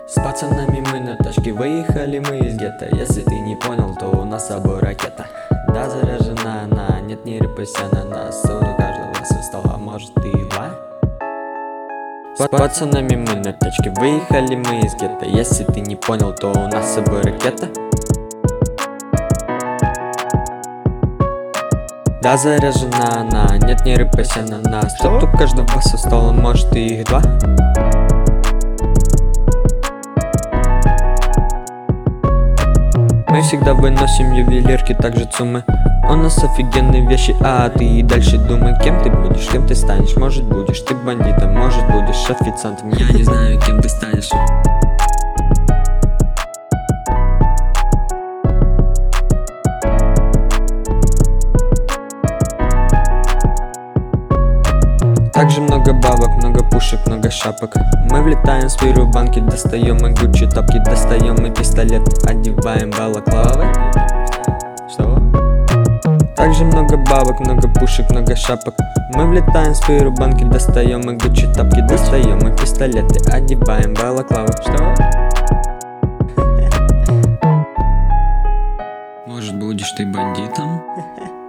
С пацанами мы на тачке выехали мы из гетто. Если ты не понял, то у нас с собой ракета. Да, заряжена она, нет, не рыпайся на нас. У каждого свистал, а может и два. С пацанами мы на тачке выехали мы из гетто. Если ты не понял, то у нас с собой ракета. Да, заряжена она, нет, не рыпайся на нас. Тут у каждого со стола, может и их два. Мы всегда выносим ювелирки, также цумы. У нас офигенные вещи, а ты дальше думай. Кем ты будешь, кем ты станешь. Может будешь ты бандитом, может будешь официантом. Я не знаю, кем ты станешь. Также много бабок, много пушек, много шапок. Мы влетаем в сферу банки, достаем и Гуччи тапки, достаем и пистолет, одеваем балаклавы. Что? Также много бабок, много пушек, много шапок. Мы влетаем в сферу банки, достаем и Гуччи тапки, достаем и пистолеты, одеваем балаклавы. Что? Может будешь ты бандитом?